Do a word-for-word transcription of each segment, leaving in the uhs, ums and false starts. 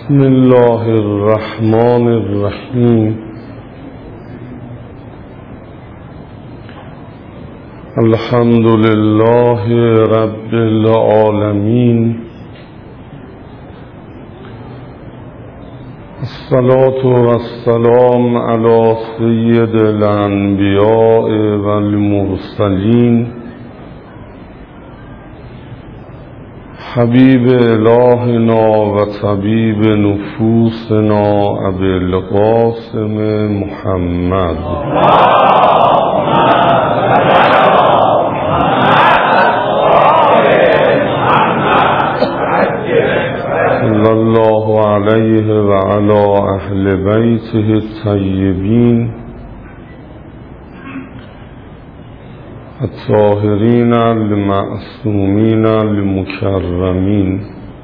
بسم الله الرحمن الرحیم. الحمد لله رب العالمین. الصلاة والسلام علی سید الانبیاء والمرسلین حبیب الهنا و طبیب نفوسنا ابی القاسم محمد صلی الله علیه و علی اهل بیته الطیبین الطاهرین المعصومین المکرمین.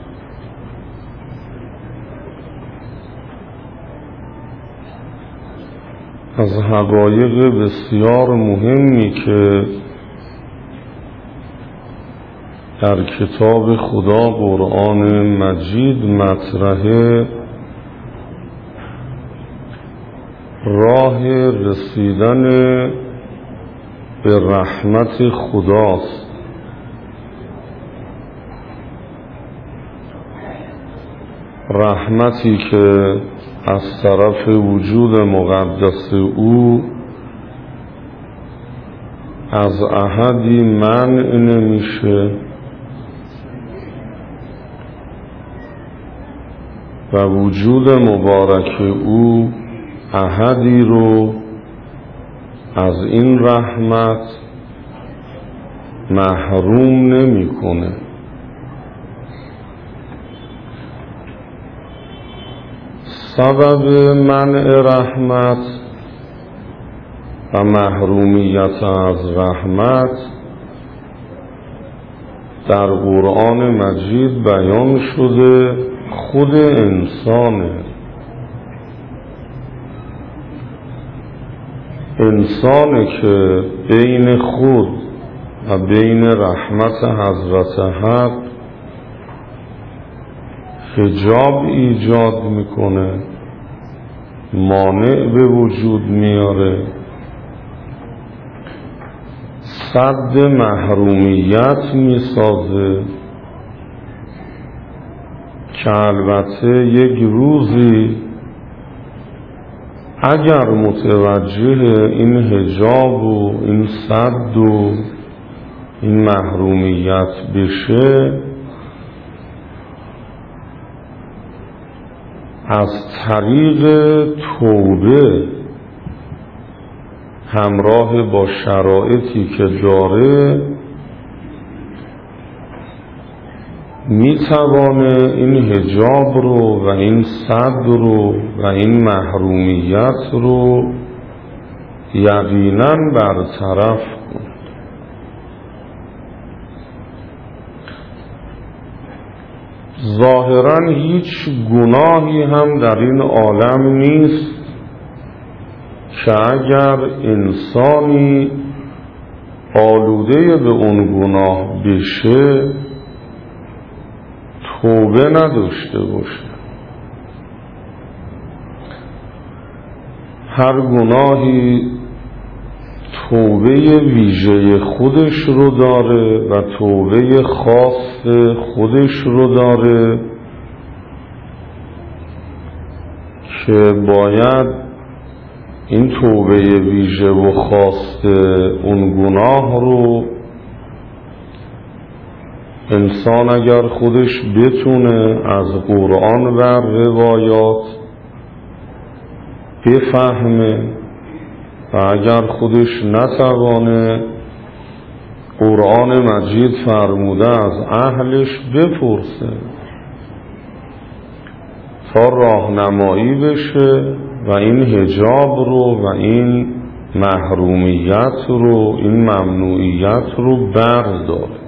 از حقایق بسیار مهمی که در کتاب خدا قرآن مجید مطرحه، راه رسیدن به رحمت خداست. رحمتی که از طرف وجود مقدس او از احدی منع نمیشه و وجود مبارک او احدی رو از این رحمت محروم نمیکنه. سبب منع رحمت و محرومیت از رحمت در قرآن مجید بیان شده، خود انسانه. انسانه که بین خود و بین رحمت حضرت حق حجاب ایجاد میکنه، مانع به وجود میاره، سد محرومیت میسازه که البته یک روزی اگر متوجه این حجاب و این سد و این محرومیت بشه، از طریق توبه همراه با شرایطی که داره میتوانه این حجاب رو و این سد رو و این محرومیت رو یقینا برطرف کنه. ظاهراً هیچ گناهی هم در این عالم نیست که اگر انسانی آلوده به اون گناه بشه توبه نداشته باشه. هر گناهی توبه ویژه خودش رو داره و توبه خاص خودش رو داره که باید این توبه ویژه و خاص اون گناه رو انسان اگر خودش بتونه از قرآن و روایات بفهمه و اگر خودش نتوانه قرآن مجید فرموده از اهلش بپرسه تا راهنمایی بشه و این حجاب رو و این محرومیت رو، این ممنوعیت رو برداره.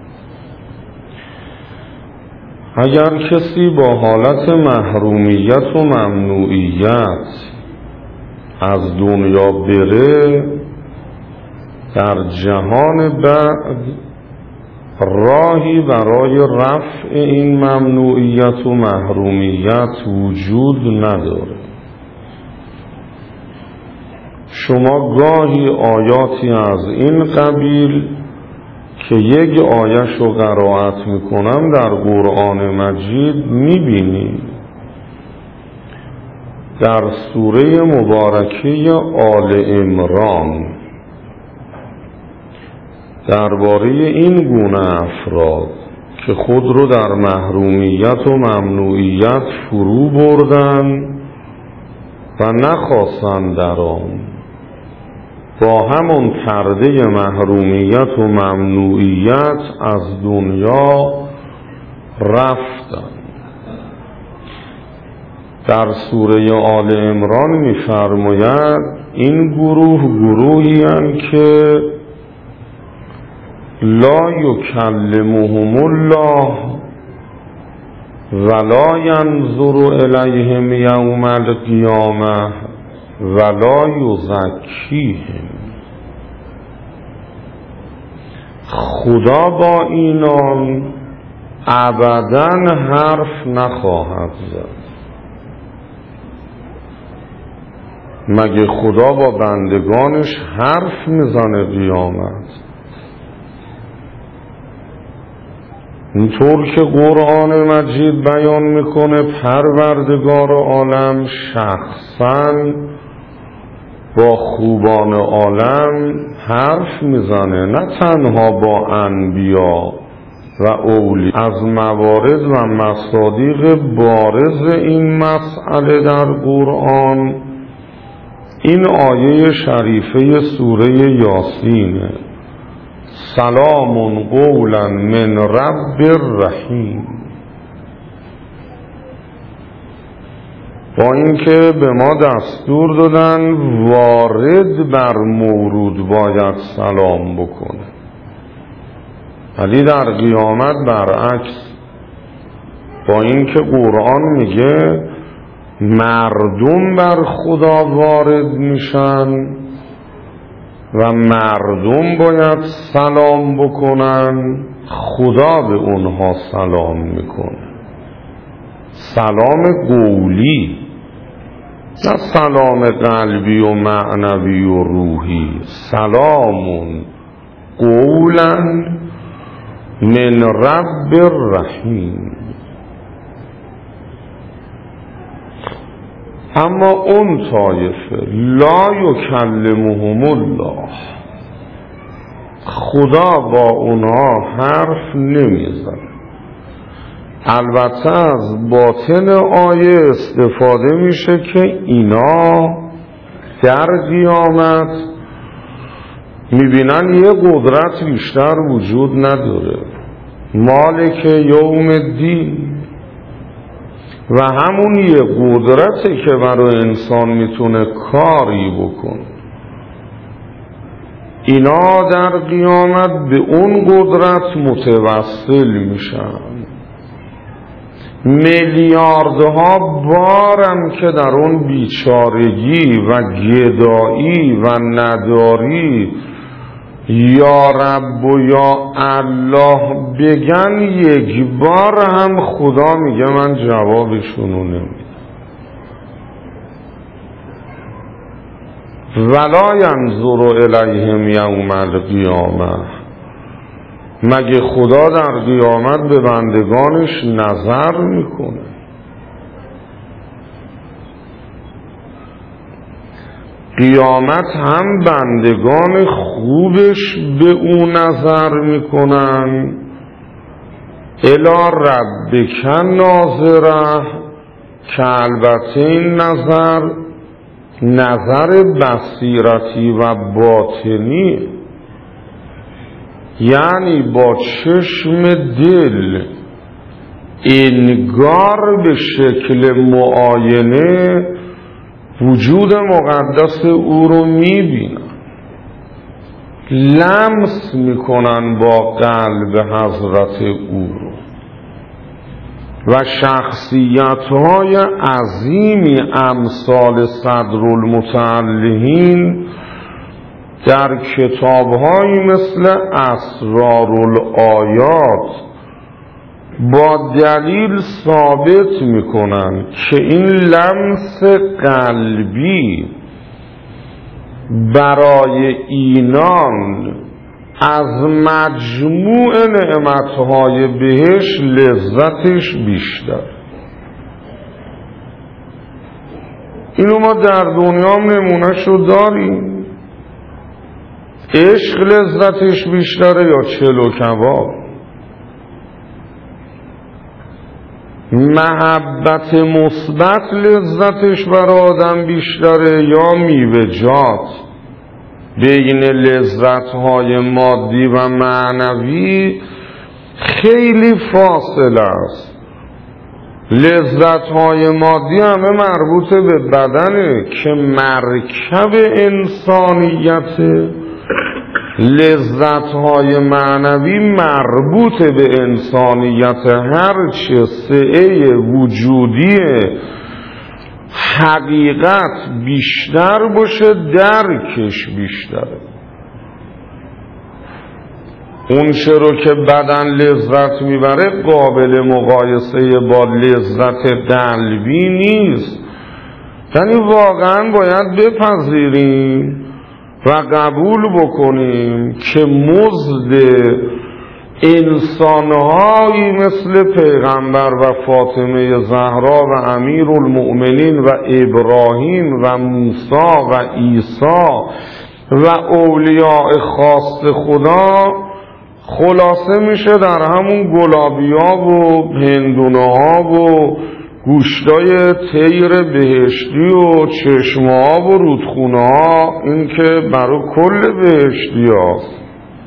اگر کسی با حالت محرومیت و ممنوعیت از دنیا بره، در جهان بعد راهی برای رفع این ممنوعیت و محرومیت وجود نداره. شما گاهی آیاتی از این قبیل که یک آیش رو قرائت میکنم در قرآن مجید میبینید. در سوره مبارکه آل عمران درباره این گونه افراد که خود رو در محرومیت و ممنوعیت فرو بردن و نخواستن در آن با همون پرده محرومیت و ممنوعیت از دنیا رفتن. در سوره آل عمران می‌فرماید این گروه گروهی هستند که لا یکلمهم الله ولا ینظر الیهم یوم القیامه ولا یزکیهم. خدا با اینان ابداً حرف نخواهد زد. مگه خدا با بندگانش حرف میزنه قیامت؟ اینطور که قرآن مجید بیان میکنه پروردگار عالم شخصاً با خوبان عالم حرف میزنه، نه تنها با انبیا و اولی. از موارد و مصادیق بارز این مسئله در قرآن این آیه شریفه سوره یاسینه: سلام قولا من رب الرحیم. با اینکه به ما دستور دادن وارد بر مورود باید سلام بکنه، ولی در قیامت برعکس. با اینکه قرآن میگه مردم بر خدا وارد میشن و مردم باید سلام بکنن، خدا به اونها سلام میکنه. سلام قولی، نه سلام قلبی و معنوی و روحی. سلام قولا من رب الرحیم. اما اون طایفه لا یکلمهم الله، خدا با اونها حرف نمیزنه. البته از باطن آیه استفاده میشه که اینا در قیامت میبینن یه قدرت بیشتر وجود نداره، مالک یوم الدین، و همون یه قدرتی که برای انسان میتونه کاری بکنه. اینا در قیامت به اون قدرت متوسل میشن. میلیاردها بارم که در اون بیچارگی و گدایی و نداری یا رب و یا الله بگن، یک بار هم خدا میگه من جوابشونو نمیدم. ولا ینظر الیهم یوم القیامه، مگه خدا در قیامت به بندگانش نظر میکنه؟ قیامت هم بندگان خوبش به او نظر میکنن. الی ربک ناظره، که البته این نظر نظر بصیرتی و باطنی، یعنی با چشم دل انگار به شکل معاینه وجود مقدس او رو میبینن، لمس میکنن با قلب حضرت او رو، و شخصیت‌های عظیمی امثال صدرالمتعلهین در کتاب‌هایی مثل اسرارالآیات با دلیل ثابت میکنن که این لمس قلبی برای اینان از مجموع نعمتهای بهش لذتش بیشتر. اینو ما در دنیا هم نمونهشو داریم. عشق لذتش بیشتره یا چلو کباب؟ محبت مثبت لذتش برای آدم بیشتره یا میوه‌جات؟ بین لذت‌های مادی و معنوی خیلی فاصله است. لذت‌های مادی همه مربوط به بدنه که مرکب انسانیته. لذت‌های معنوی مربوط به انسانیت، هرچه سعه وجودی حقیقت بیشتر باشه درکش بیشتره. اون چرا که بدن لذت میبره قابل مقایسه با لذت قلبی نیست. یعنی واقعا باید بپذیریم و قبول بکنیم که مزد انسانهایی مثل پیغمبر و فاطمه زهرا و امیرالمؤمنین و ابراهیم و موسی و عیسی و اولیاء خاص خدا خلاصه میشه در همون گلابیا و هندونه ها و گوشتای طیر بهشتی و چشمه ها و رودخونه ها. این که برای کل بهشتی هاست.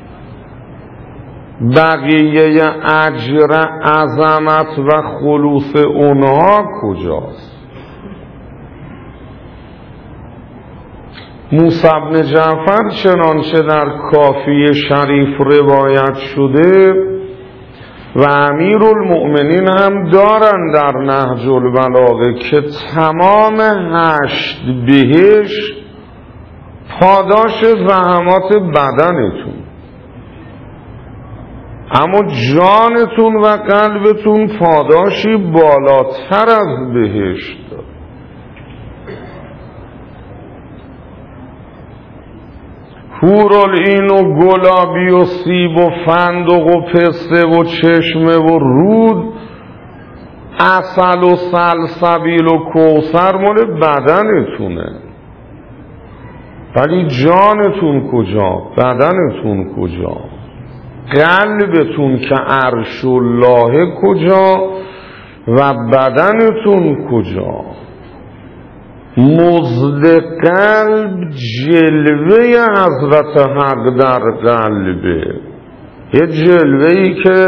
بقیه اجر عظمت و خلوص اونها کجاست؟ موسی بن جعفر چنانچه در کافی شریف روایت شده و امیرالمؤمنین هم دارن در نهج البلاغه که تمام هشت بهشت پاداش زحمات بدنتون، اما جانتون و قلبتون پاداشی بالاتر از بهشت داره. حورالعین و گلابی و سیب و فندق و پسته و چشمه و رود، عسل و سلسبیل و کوثر مال بدنتونه، ولی جانتون کجا؟ بدنتون کجا؟ قلبتون که عرش الله کجا و بدنتون کجا؟ مزد قلب جلوه حضرت حق در قلبه، یه جلوهی که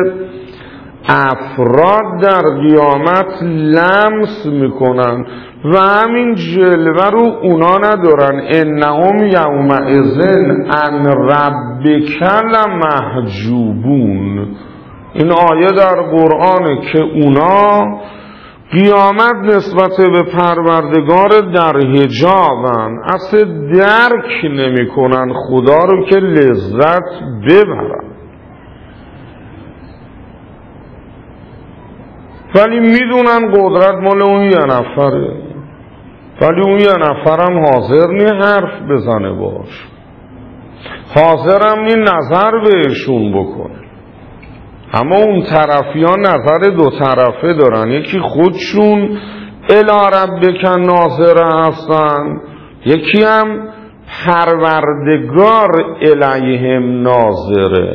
افراد در قیامت لمس میکنن و همین جلوه رو اونا ندارن. انهم یومئذ عن ربک لمحجوبون. این آیه در قرآنه که اونا قیامت نسبت به پروردگار در حجابن، اصلا درک نمی کنن خدا رو که لذت ببرن، ولی میدونن قدرت مال اون یه نفره، ولی اون یه نفرم حاضر نی حرف بزنه باش، حاضرم نی نظر بهشون بکنه. اما اون طرفی ها نظر دو طرفه دارن، یکی خودشون الی ربک ناظره هستن، یکی هم پروردگار الیهم ناظره.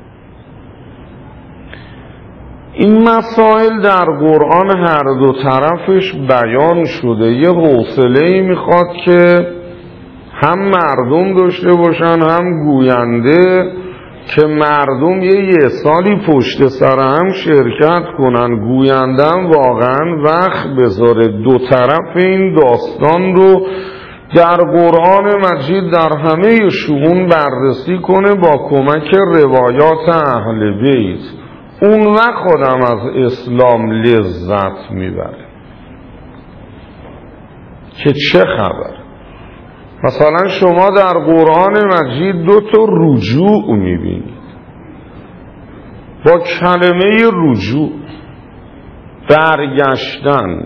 این مسائل در قرآن هر دو طرفش بیان شده. یه حوصله‌ای میخواد که هم مردم داشته باشن هم گوینده، که مردم یه یه سالی پشت سر هم شرکت کنن، گویندم واقعا وقت بذاره دو طرف این داستان رو در قرآن مجید در همه شؤون بررسی کنه با کمک روایات اهل بیت. اون وقت خودم از اسلام لذت میبره که چه خبر. مثلا شما در قرآن مجید دو تا رجوع میبینید با کلمه رجوع، برگشتن.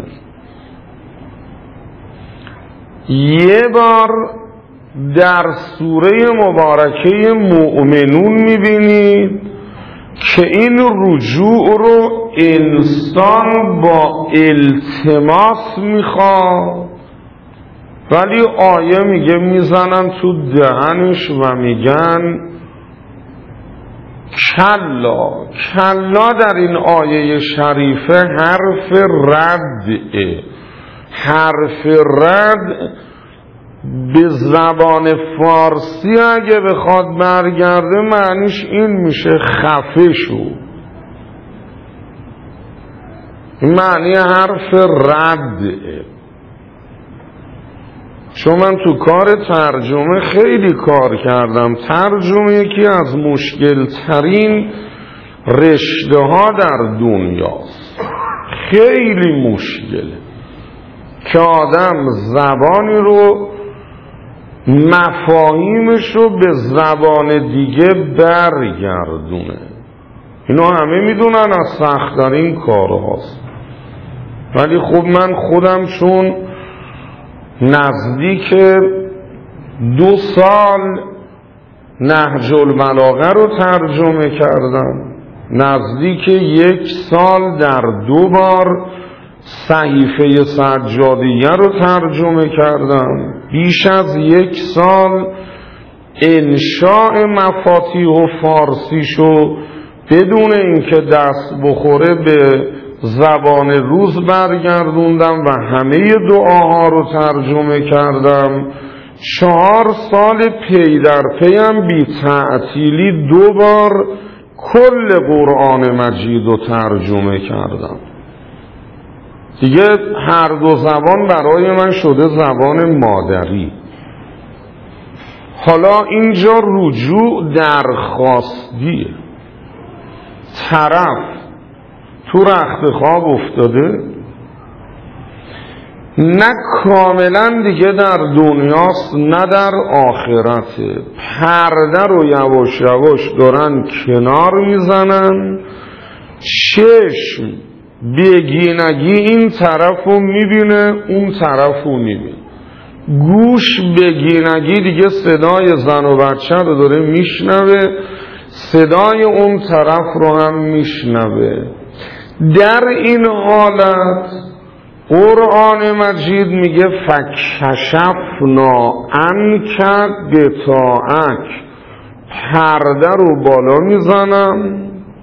یه بار در سوره مبارکه مؤمنون میبینید که این رجوع رو انسان با التماس میخواد، ولی آیه میگه میزنن تو دهنش و میگن کلا. کلا در این آیه شریفه حرف رده. حرف رد به زبان فارسی اگه بخواد برگرده معنیش این میشه خفه شو. معنی حرف رده. چون من تو کار ترجمه خیلی کار کردم. ترجمه یکی از مشکل ترین رشته ها در دنیاست. خیلی مشکله که آدم زبانی رو مفاهیمش رو به زبان دیگه برگردونه. اینو همه میدونن از سخت‌ترین کارهاست، ولی خب من خودم چون نزدیک دو سال نهج البلاغه رو ترجمه کردم، نزدیک یک سال در دو بار صحیفه سجادیه رو ترجمه کردم، بیش از یک سال انشاء مفاتیح و فارسیشو بدون اینکه دست بخوره به زبان روز برگردوندم و همه دعاها رو ترجمه کردم. چهار سال پی در پی هم بی تعطیلی دو بار کل قرآن مجید رو ترجمه کردم. دیگه هر دو زبان برای من شده زبان مادری. حالا اینجا رجوع درخواستیه. طرف تو رخت خواب افتاده، نه کاملا دیگه در دنیاست نه در آخرته، پرده رو یواش یواش دارن کنار میزنن، چشم بگینگی این طرف رو میبینه اون طرف رو میبینه، گوش بگینگی دیگه صدای زن و بچه رو داره میشنوه، صدای اون طرف رو هم میشنوه. در این حالت قرآن مجید میگه فکشفنا عنک غطاءک، پرده رو بالا میزنم،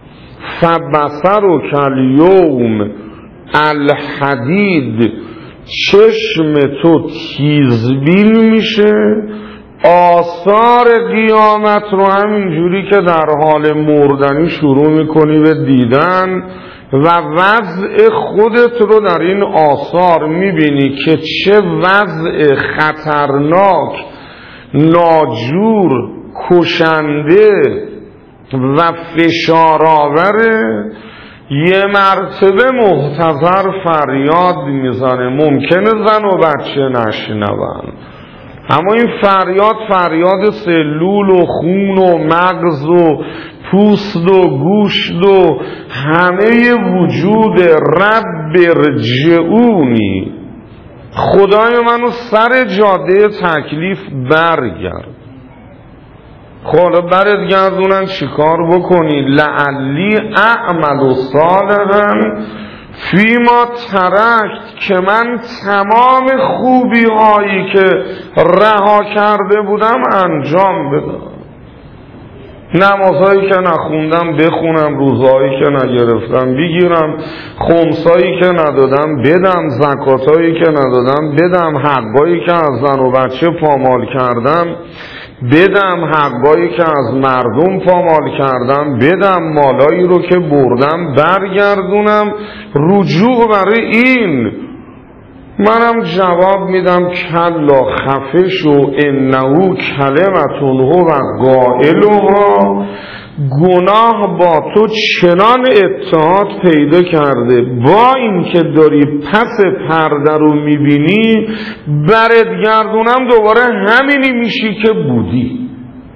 فبصرک الیوم الحدید، چشم تو تیزبین میشه، آثار قیامت رو همینجوری که در حال مردنی شروع میکنی به دیدن و وضع خودت رو در این آثار میبینی که چه وضع خطرناک، ناجور، کشنده و فشارآوره. یه مرتبه محتضر فریاد میزنه، ممکنه زن و بچه نشنون، اما این فریاد فریاد سلول و خون و مغز و پوست و گوشت و همه وجود رب ارجعونی، خدای منو سر جاده تکلیف برگرد. حالا برات گردونن چیکار بکنی؟ لعلی اعمل صالحا فیما ترکت، که من تمام خوبی هایی که رها کرده بودم انجام بدم، نمازهایی که نخوندم بخونم، روزهایی که نگرفتم بگیرم، خمسایی که ندادم بدم، زکاتایی که ندادم بدم، حقایی که از زن و بچه پامال کردم بدم، حقایی که از مردم پامال کردم بدم، مالایی رو که بردم برگردونم. رجوع برای این. منم جواب میدم کلا خفش و انهو کلمتون هو و قائلها، گناه با تو چنان اتحاد پیدا کرده، با این که داری پس پرده رو میبینی، برات گردونم دوباره همینی میشی که بودی.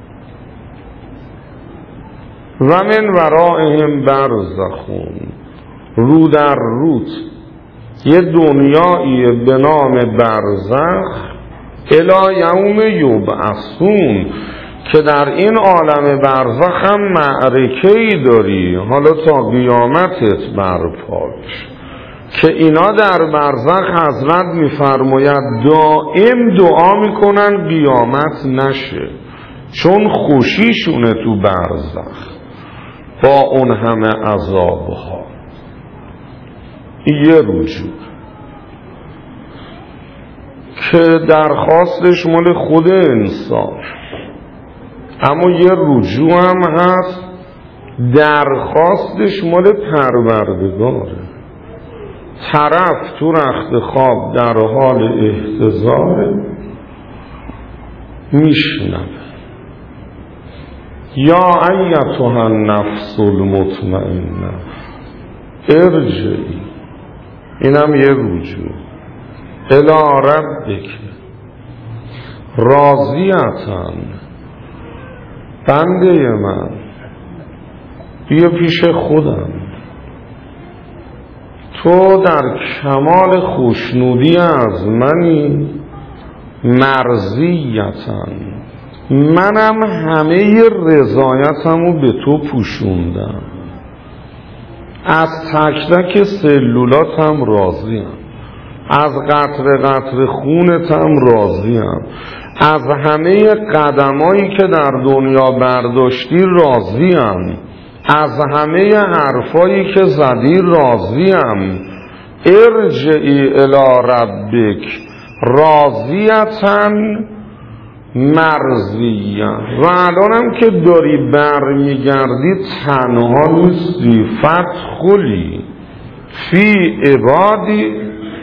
و من ورائهم برزخون، رو در روت یه دنیایی به نام برزخ، الی یوم یبعثون، که در این عالم برزخ هم معرکه‌ای داری، حالا تا قیامتت برپاش، که اینا در برزخ حضرت میفرماید دائم دعا میکنن قیامت نشه، چون خوشیشونه تو برزخ با اون همه عذابها. یه رجوع که درخواستش مال خود انسان، اما یه رجوع هم هست درخواستش مال پروردگاره. طرف تو رخت خواب در حال احتضار میشنوه یا ایتها النفس المطمئنه ارجعی، اینم یه رجوع، الی ربک راضیةً، بنده من بیا پیش خودم، تو در کمال خوشنودی از منی، مرضیةً، منم همه رضایتمو به تو پوشوندم، از تک تک سلولاتم راضیم، از قطر قطر خونتم راضیم، از همه قدمایی که در دنیا برداشتی راضیم، از همه حرفایی که زدی راضیم. ارجعی الی ربک راضیةً مرضیه. و الانم که داری برمیگردی تنها نیستی، فادخلی فی عبادی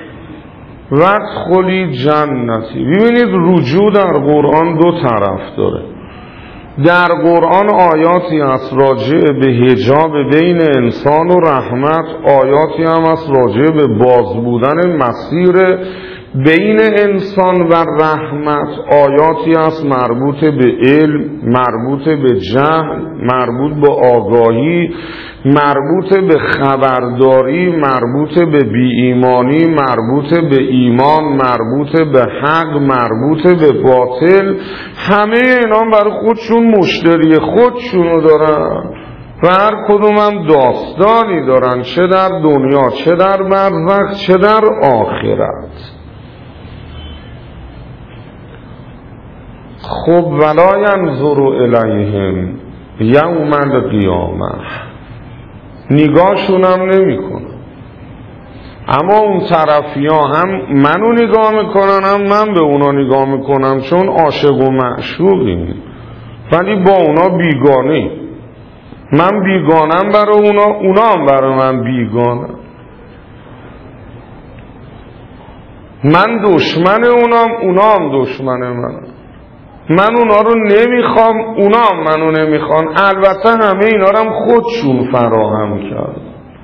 وادخلی جنتی. ببینید رجوع در قرآن دو طرف داره. در قرآن آیاتی هست راجع به حجاب بین انسان و رحمت، آیاتی هم هست راجع به باز بودن مسیر بین انسان و رحمت، آیاتی هست مربوط به علم، مربوط به جهل، مربوط به آگاهی، مربوط به خبرداری، مربوط به بی ایمانی، مربوط به ایمان، مربوط به حق، مربوط به باطل. همه اینا برای خودشون مشتری خودشونو دارن و هر کدوم هم داستانی دارن، چه در دنیا، چه در برزخ، چه در آخرت. خب ولا ینظر الیهم یوم القیامه، نگاهشون هم نمی کنن. اما اون طرفی ها هم منو نگاه میکنن هم من به اونا نگاه میکنم، چون عاشق و معشوقیم، ولی با اونا بیگانه. من بیگانم برای اونا، اونا هم برای من بیگانه. من دشمن اونام، اونا هم دشمن منم. من اونا رو نمیخوام، اونا هم منو نمیخوان. البته همه اینا رو هم خودشون فراهم کرد.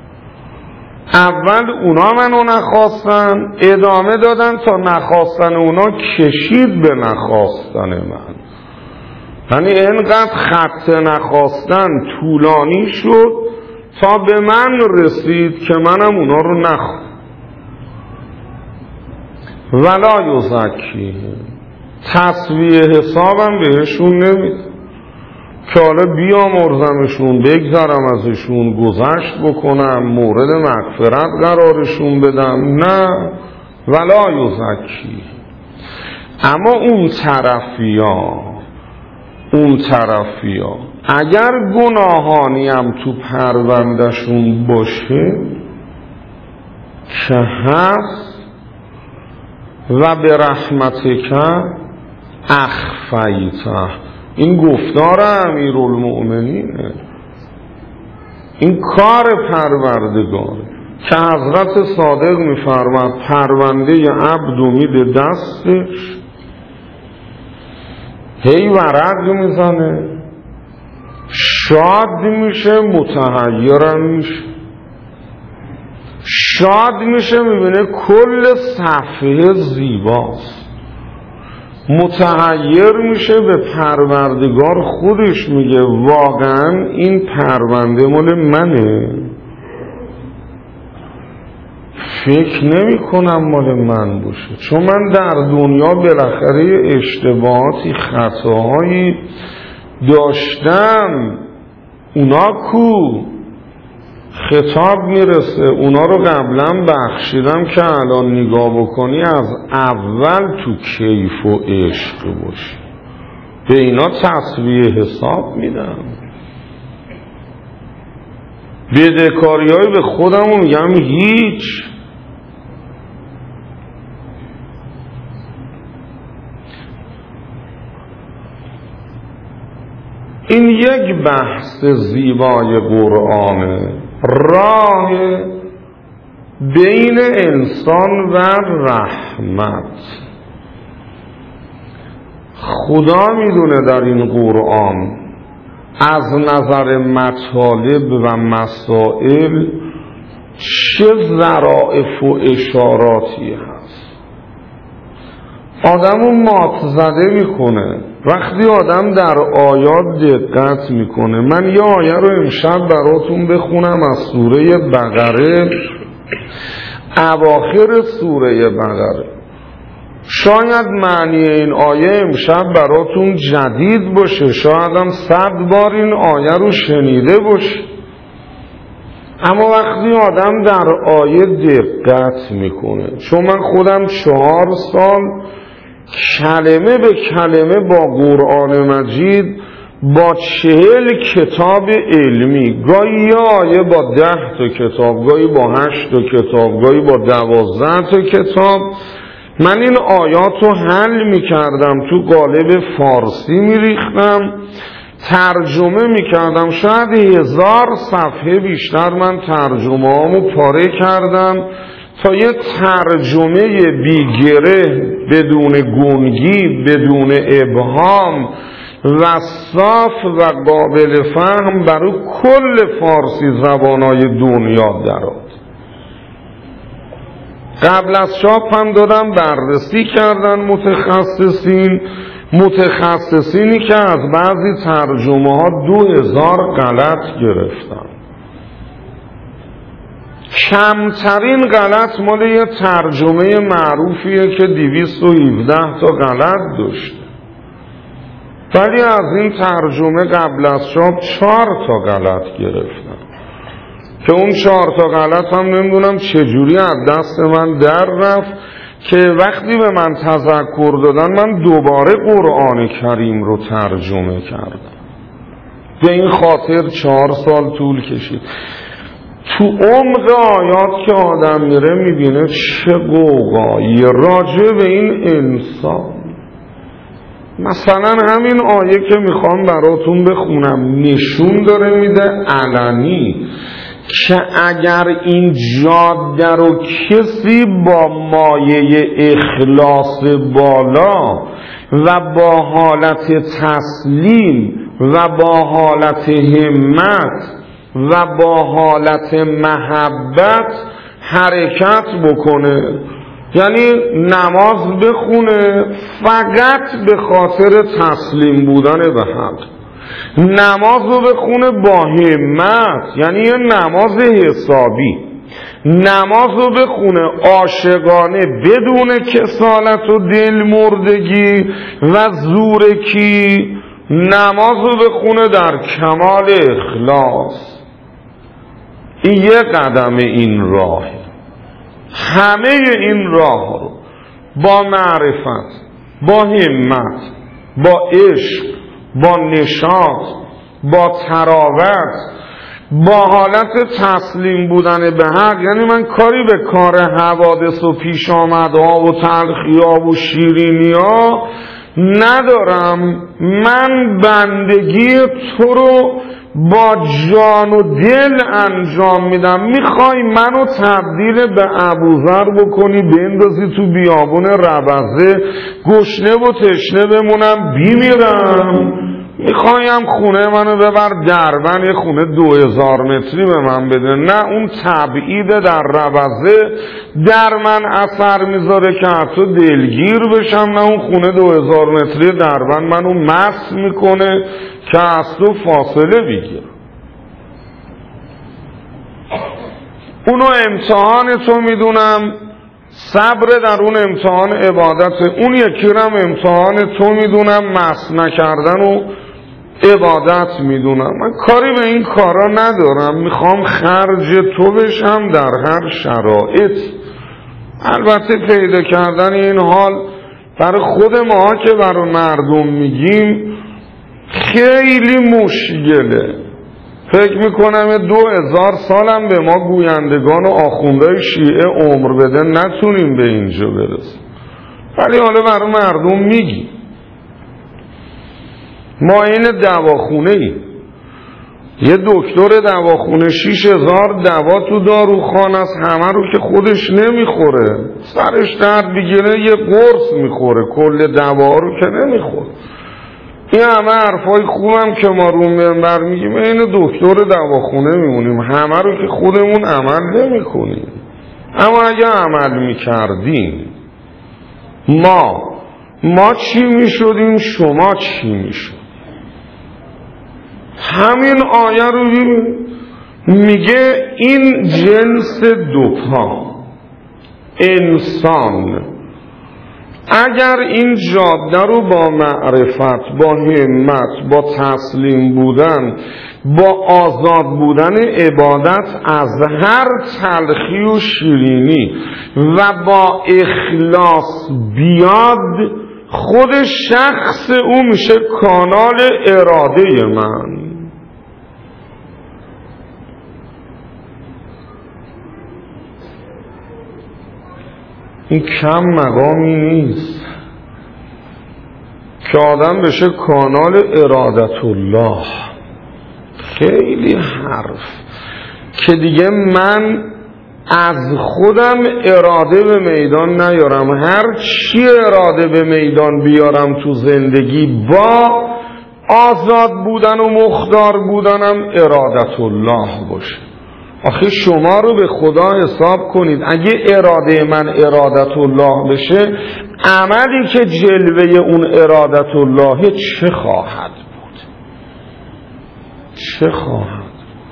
اول اونا منو نخواستن، ادامه دادن تا نخواستن اونا کشید به نخواستن من. یعنی اینقدر خط نخواستن طولانی شد تا به من رسید که منم اونا رو نخوام. ولا یزکیهم، تصویه حسابم بهشون نمیده که حالا بیامرزمشون، بگذرم ازشون، گذشت بکنم، مورد مغفرت قرارشون بدم، نه. ولا یزکی. اما اون طرفیا اون طرفیا اگر گناهانی هم تو پروندهشون باشه که هست، و به رحمتک اخفیته، این گفتار امیرالمؤمنینه، این کار پروردگاره که حضرت صادق میفرماد پرونده عبد و میده دستش، هی ورق میزنه، شاد میشه، متحیرم میشه. شاد میشه میبینه کل صفحه زیباست، متحیر میشه، به پروردگار خودش میگه واقعا این پرونده مال منه؟ فکر نمی کنم مال من باشه، چون من در دنیا بالاخره اشتباهاتی خطاهایی داشتم. اونا کو؟ خطاب میرسه اونا رو قبلا بخشیدم که الان نگاه بکنی از اول تو کیف و عشق باشی. به اینا تصویه حساب میدم. بدهکاری‌های به خودم میگم هیچ. این یک بحث زیبای قرآنه، راه بین انسان و رحمت. خدا میدونه در این قرآن از نظر مطالب و مسائل چه ظرافت و اشاراتی هست. آدمو مات زده میکنه وقتی آدم در آیات دقت میکنه. من یه آیه رو امشب براتون بخونم از سوره بقره، اواخر سوره بقره. شاید معنی این آیه امشب براتون جدید باشه، شاید هم صد بار این آیه رو شنیده باشه، اما وقتی آدم در آیه دقت میکنه، چون من خودم چهار سال کلمه به کلمه با قرآن مجید با چهل کتاب علمی، گاهی یه آیه با ده تا کتاب، گاهی با هشت تا کتاب، گاهی با دوازده تا کتاب، من این آیات رو حل میکردم، تو قالب فارسی میریختم، ترجمه میکردم. شاید هزار صفحه بیشتر من ترجمه هامو پاره کردم تا یه ترجمه بیگره، بدون گنگی، بدون ابهام و صاف و قابل فهم برای کل فارسی زبانهای دنیا درآمد. قبل از چاپ هم دادم بررسی کردن متخصصین متخصصینی که از بعضی ترجمه ها دو هزار غلط گرفتن. کمترین غلط مال یه ترجمه معروفیه که دویست و هفده تا غلط داشته، ولی از این ترجمه قبل از چاپ چهار تا غلط گرفتن که اون چهار تا غلط هم نمیدونم چجوری از دست من در رفت که وقتی به من تذکر دادن من دوباره قرآن کریم رو ترجمه کردم. به این خاطر چهار سال طول کشید. تو عمق آیات که آدم میره میبینه چه قوقایی راجع به این انسان. مثلا همین آیه که میخوام براتون بخونم نشون داره میده علنی که اگر این جاده رو کسی با مایه اخلاص بالا و با حالت تسلیم و با حالت همت و با حالت محبت حرکت بکنه، یعنی نماز بخونه فقط به خاطر تسلیم بودن به حق، نماز رو بخونه با همت، یعنی یه نماز حسابی، نماز رو بخونه عاشقانه بدون کسالت و دل مردگی و زورکی، نماز رو بخونه در کمال اخلاص. این یه قدم این راه. همه این راه رو با معرفت، با همت، با عشق، با نشاط، با تراوت، با حالت تسلیم بودن به حق، یعنی من کاری به کار حوادث و پیش آمدها و تلخی‌ها و شیرینی‌ها ندارم. من بندگی تو رو با جان و دل انجام میدم. میخوای منو تبدیل به ابوذر بکنی بندازی تو بیابون ربزه گشنه و تشنه بمونم بیمیرم؟ میخوایم خونه منو ببر دربند، یه خونه دو هزار متری به من بده. نه، اون تبعید در ربزه در من اثر میذاره که حتی دلگیر بشم، نه اون خونه دو هزار متری دربند منو مس میکنه که از تو فاصله بگیر. اونو امتحان تو میدونم، صبر در اون امتحان عبادت، اون یکی رم امتحان تو میدونم، مس نکردن و عبادت میدونم. من کاری به این کارا ندارم، میخوام خرج تو بشم در هر شرایط. البته پیدا کردن این حال برای خود ما که برای مردم میگیم خیلی مشکله. فکر میکنم دو هزار سالم به ما گویندگان و آخوندهای شیعه عمر بده نتونیم به اینجا برسیم، ولی حالا برای مردم میگیم. ما این دواخونه ایم، یه دکتر دواخونه شیش هزار دوا تو داروخانه است، همه رو که خودش نمیخوره، سرش درد بگیره یه قرص میخوره، کل دوا رو که نمیخوره. این همه حرفای خوبم که ما رو منبر میگیم این دکتر دواخونه میمونیم، همه رو که خودمون عمل نمی کنیم. اما اگه عمل میکردیم ما ما چی میشدیم، شما چی میشد؟ همین آیه رو ببین، میگه این جنس دوپا انسان اگر این جاده رو با معرفت، با همت، با تسلیم بودن، با آزاد بودن عبادت از هر تلخی و شیرینی و با اخلاص بیاد، خود شخص او میشه کانال اراده من. این کم مقامی نیست که آدم بشه کانال ارادت الله. خیلی حرف که دیگه من از خودم اراده به میدان نیارم، هر چی اراده به میدان بیارم تو زندگی با آزاد بودن و مختار بودنم ارادت الله باشه. آخه شما رو به خدا حساب کنید، اگه اراده من ارادت الله بشه، عملی که جلوه اون ارادت الله چه خواهد بود؟ چه خواهد؟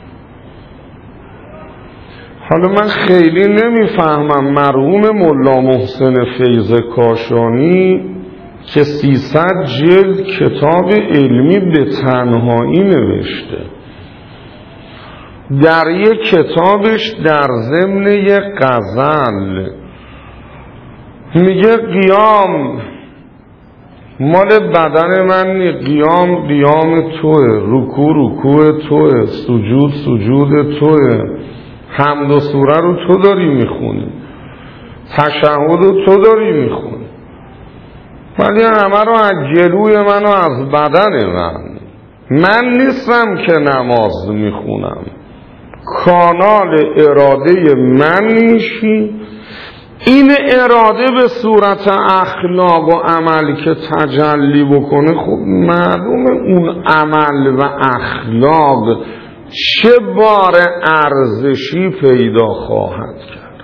حالا من خیلی نمیفهمم مرحوم ملا محسن فیض کاشانی که سیصد جلد کتاب علمی به تنهایی نوشته، در یک کتابش در ضمن یک غزل میگه قیام مال بدن من، قیام قیام توه، رکوع رکوع توه، سجود سجود توه، حمد و سوره رو تو داری میخونی، تشهد رو تو داری میخونی، ولی همه رو از جلوی من و از بدن من. من نیستم که نماز میخونم، کانال اراده من میشی. این اراده به صورت اخلاق و عمل که تجلی بکنه، خب معلومه اون عمل و اخلاق چه بار ارزشی پیدا خواهد کرد.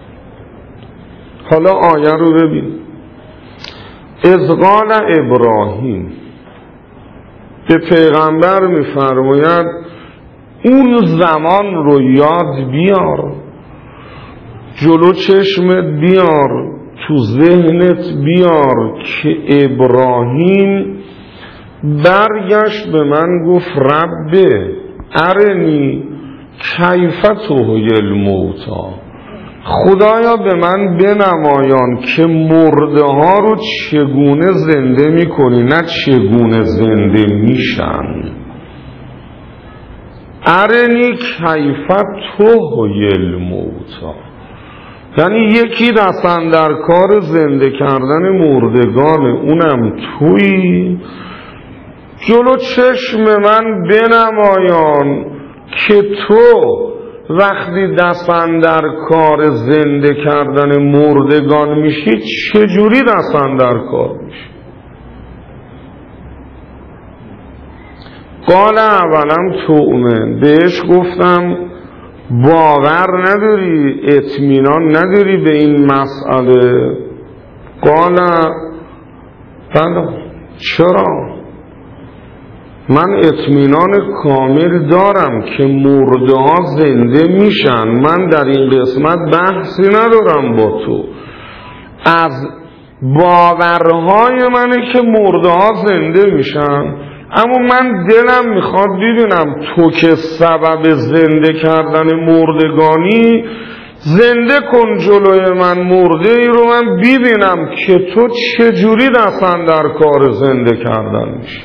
حالا آیه رو ببین. اذ قال ابراهیم، به پیغمبر میفرماید اون زمان رو یاد بیار، جلو چشمت بیار، تو ذهنت بیار که ابراهیم برگشت به من گفت ربه ارنی کیف تحیی الموتی، خدایا به من بنمایان که مرده ها رو چگونه زنده میکنی، نه چگونه زنده میشن. ارنی کیف تحیی الموتی، یعنی یکی دستن در کار زنده کردن مردگان، اونم تویی. جلو چشم من بنمایان که تو وقتی دستن در کار زنده کردن مردگان میشی چجوری دستن در کار میشی؟ قال اولم تؤمن، بهش گفتم باور نداری، اطمینان نداری به این مسئله؟ قال بله. چرا؟ من اطمینان کامل دارم که مرده ها زنده میشن، من در این قسمت بحثی ندارم با تو. از باورهای منه که مرده ها زنده میشن، اما من دلم میخواد ببینم تو که سبب زنده کردن مردگانی، زنده کن جلوی من مرده ای رو من ببینم که تو چجوری دستن در کار زنده کردن میشه.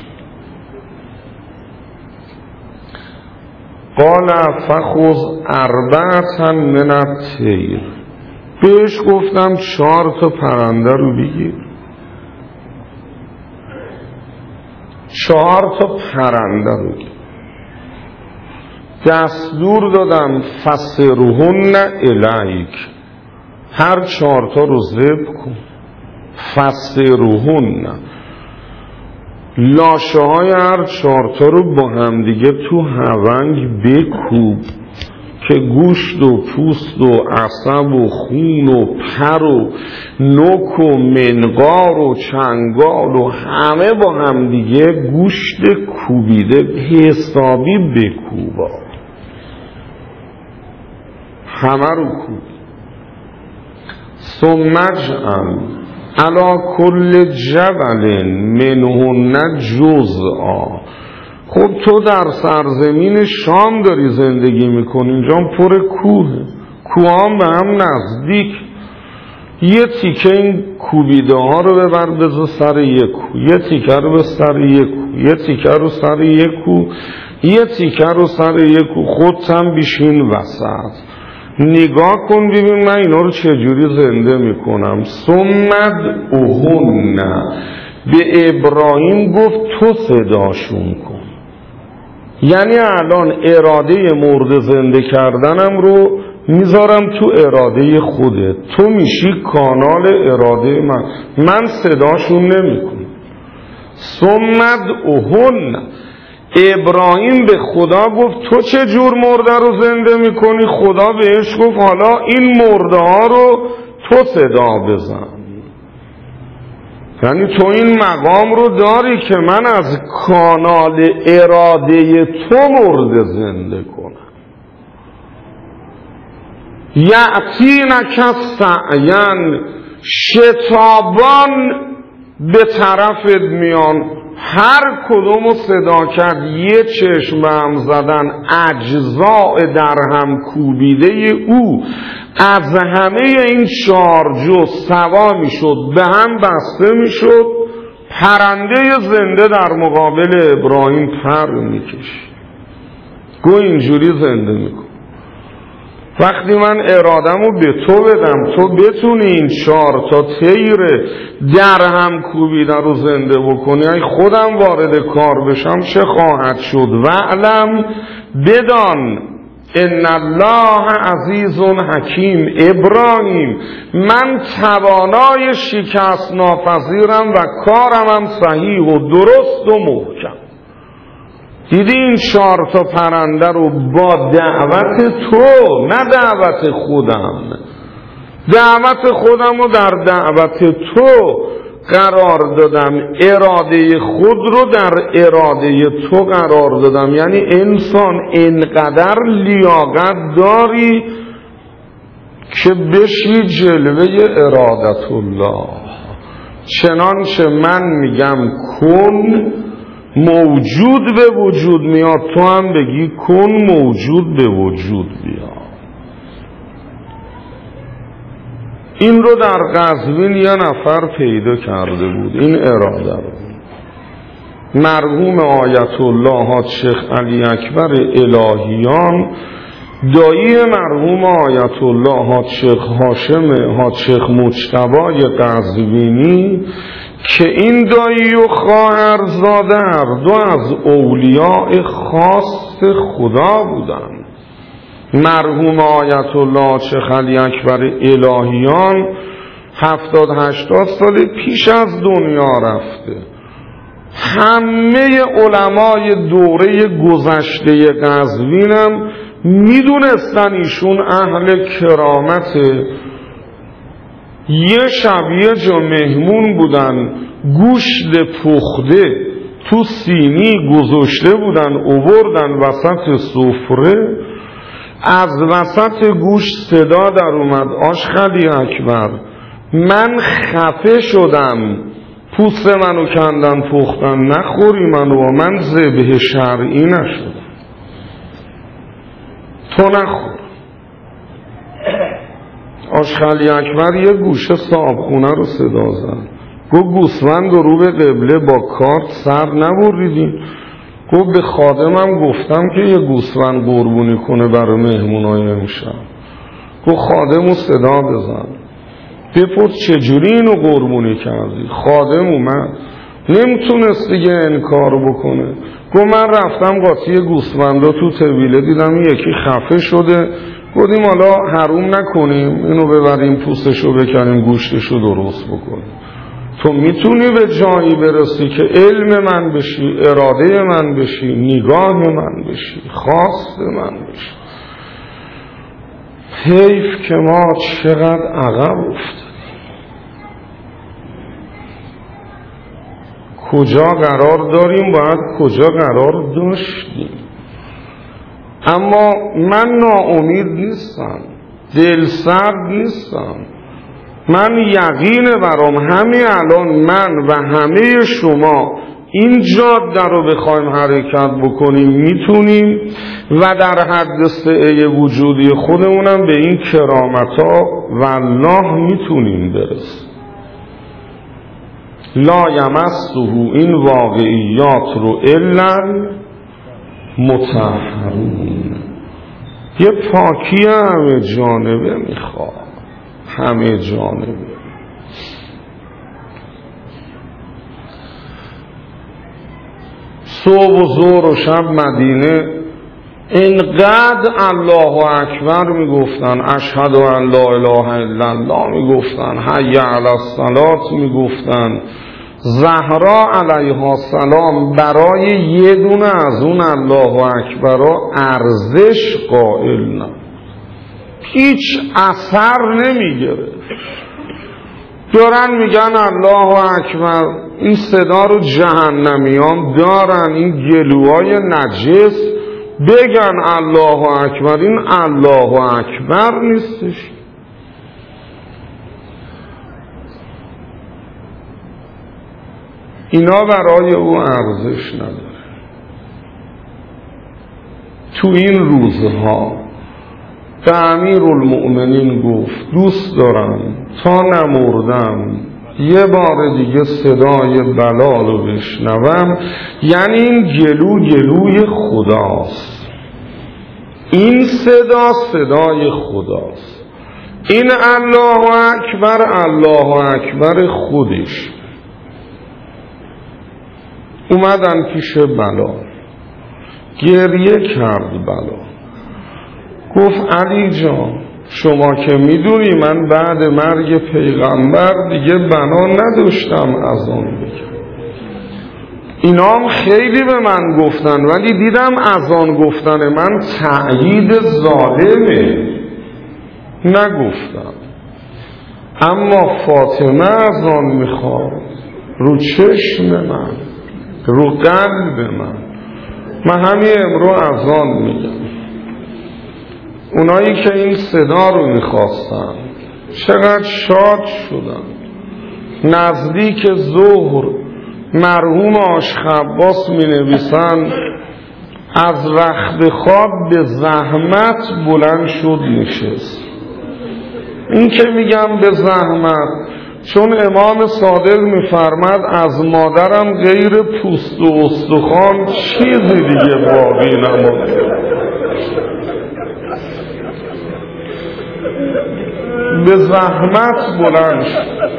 قال فخذ اربعة من الطیر، بهش گفتم چهار تا پرنده رو بگیر. چهار تا پرنده رو بگیر. دستور دادم فسرهن الیک، هر چهار تا رو ذبح کن. فسرهن، لاشه های هر چهارتا رو با هم دیگه تو هونگ بکوب که گوشت و پوست و عصب و خون و پر و نوک و منقار و چنگال و همه با هم دیگه گوشت کوبیده حسابی بکوبا، همه رو کوب. ثم اجعل علی کل جبل منهن جزءا. خب تو در سرزمین شام داری زندگی میکنی، اینجا پر کوه، کوه هم به هم نزدیک. یه تیکه این کوبیده ها رو ببر بذار سر یک کوه، یه تیکه رو به سر یک کوه، یه تیکه رو سر یک کوه، یه تیکه رو سر یک کوه. خودت هم بیشین وسط، نگاه کن ببین من اینا رو چجوری زنده میکنم. ثمت اوهن، به ابراهیم گفت تو صداشون کن. یعنی الان اراده مرده زنده کردنم رو میذارم تو اراده خودت، تو میشی کانال اراده من، من صداشون نمیکنم. ثمت اوهن، ابراهیم به خدا گفت تو چه جور مرده رو زنده میکنی؟ خدا بهش گفت حالا این مرده ها رو تو صدا بزن. یعنی تو این مقام رو داری که من از کانال اراده تو مرده زنده کنم. یأتینک سعیاً، شتابان به طرفت میان، هر کدوم صدا کرد یه چشم هم زدن، اجزاء در هم کوبیده او از همه این چهار جز سوا میشد، به هم بسته میشد، پرنده زنده در مقابل ابراهیم پر میکشید. گو اینجوری زنده میکن. وقتی من ارادمو به تو بدم تو بتونی این چهار تا طیر در هم کوبیده رو زنده بکنی، ای خودم وارد کار بشم چه خواهد شد؟ وعلم، بدان ان الله عزیز حکیم، ابراهیم من توانای شکست ناپذیرم و کارم هم صحیح و درست و محکم. دیدی این چهار تا پرنده رو با دعوت تو، نه دعوت خودم، دعوت خودم رو در دعوت تو قرار دادم، اراده خود رو در اراده تو قرار دادم. یعنی انسان اینقدر لیاقت داری که بشی جلوه ارادت الله، چنانچه من میگم کن موجود به وجود میاد، تو هم بگی کن موجود به وجود بیاد. این رو در قزوین یه نفر پیدا کرده بود، این اراده رو. مرحوم آیت الله حاج شیخ علی اکبر الهیان، دایی مرحوم آیت الله حاج شیخ هاشم حاج شیخ مجتبی قزوینی که این دایی و خواهرزاده هر دو از اولیاء خاص خدا بودند. مرحوم آیت الله شیخ علی اکبر الهیان هفتاد هشتاد سال پیش از دنیا رفته. همه علمای دوره گذشته قزوینم میدونستن ایشون اهل کرامته. یه شب یه جا مهمون بودن، گوشت پخته تو سینی گذاشته بودن، اووردن وسط سفره، از وسط گوشت صدا در اومد آشخالی اکبر، من خفه شدم، پوست منو کندن پختن، نخوری منو، و من ذبح شرعی نشدم، تو نخور. آشخالی اکبر یه گوشه صاحبخونه رو صدا زد، گفت گوسفند رو به قبله با کارت سر نبریدین؟ گفت به خادمم گفتم که یه گوسفند قربونی کنه برای مهمونای امشب. گفت خادمو صدا بزن، بپرس چجوری اینو قربونی کردی؟ خادم اومد، نمیتونست دیگه انکار بکنه. گفت من رفتم قاطی گوسفندا تو طویله دیدم یکی خفه شده، گفتیم حالا حروم نکنیم اینو ببریم پوستشو بکنیم گوشتشو درست بکنیم. تو میتونی به جایی برسی که علم من بشی، اراده من بشی، نگاه من بشی، خواست من بشی. حیف که ما چقدر عقب افتادیم. کجا قرار داریم باید کجا قرار داشتیم. اما من ناامید نیستم، دل سرد نیستم. من یقینه برام همین الان من و همه شما این جاده رو بخوایم حرکت بکنیم میتونیم و در حد سعه وجودی خودمونم به این کرامتا والله میتونیم برسیم. لا یمسه این واقعیات رو الا مطهرون. یه پاکی همه جانبه میخواد، همه جانبه. صبح و ظهر و شب مدینه اینقدر الله اکبر میگفتن، اشهد ان لا اله الا الله میگفتن، حی علی الصلاه میگفتن. زهرا علیها السلام برای یه دونه از اون الله اکبرها ارزش قائل نه، هیچ اثر نمیگیره. دارن میگن الله اکبر، این صدا رو جهنمیان دارن، این گلوهای نجس بگن الله اکبر، این الله اکبر نیستش. اینا برای او ارزش نداره. تو این روزها به امیرالمؤمنین گفت دوست دارم تا نمردم یه بار دیگه صدای بلال رو بشنوم. یعنی این گلو گلوی خداست، این صدا صدای خداست، این الله اکبر الله اکبر خودش. اومدن پیش بلال، گریه کرد بلال، گفت علی جان شما که میدونی من بعد مرگ پیغمبر دیگه بنا نداشتم از آن بگم. اینام خیلی به من گفتن ولی دیدم از آن گفتن من تأیید ظالمه، نگفتم. اما فاطمه از آن میخواد، رو چشم من، رو قلب من. من همین امرو از آن میگم. اونایی که این صدا رو میخواستن چقدر شاد شدن. نزدیک ظهر مرحوم عاشق عباس می نویسن از رخت خواب به زحمت بلند شد نشست. این که میگم به زحمت چون امام صادق میفرماد از مادرم غیر پوست و استخوان چیزی دیگه باقی نمونده. به زحمت بلند شد،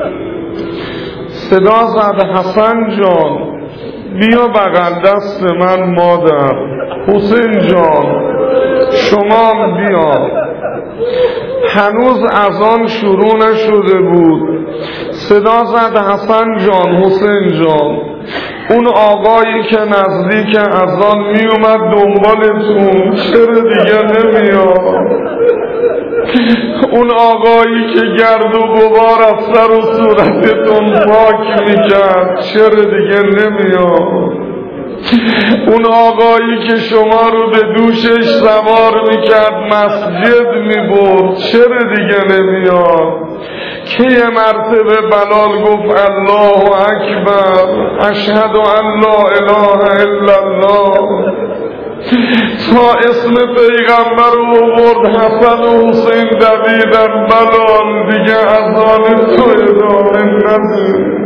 صدا زد حسن جان بیا بغل دست من مادر، حسین جان شما بیا. هنوز اذان شروع نشده بود، صدا زد حسن جان حسین جان اون آقایی که نزدیک اذان می اومد دنبالتون چرا دیگه نمیاد؟ اون آقایی که گرد و غبار از سر و صورتتون پاک میکرد چرا دیگه نمیاد؟ اون آقایی که شما رو به دوشش سوار میکرد مسجد میبرد چرا دیگه نمیاد؟ که یه مرتبه بلال گفت الله اکبر اشهد ان لا اله الا الله، تا اسم پیغمبر رو برد حسن و حسین دویدن بلال دیگه اذان تو ادامه نده.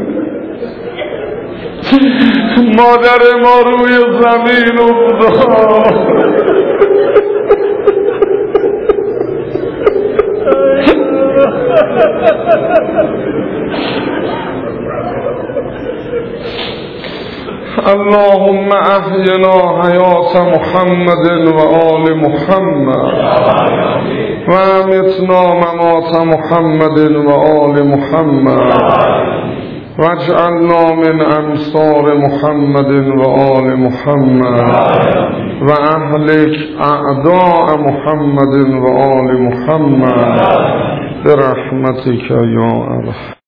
مادر ما روی زمین افتاد، اللهم احینا حیات محمد و آل محمد و امتنا ممات محمد و آل محمد واجعلنا من انصار محمد و آل محمد و اهلک اعداء محمد و آل محمد برحمتک یا ارحم.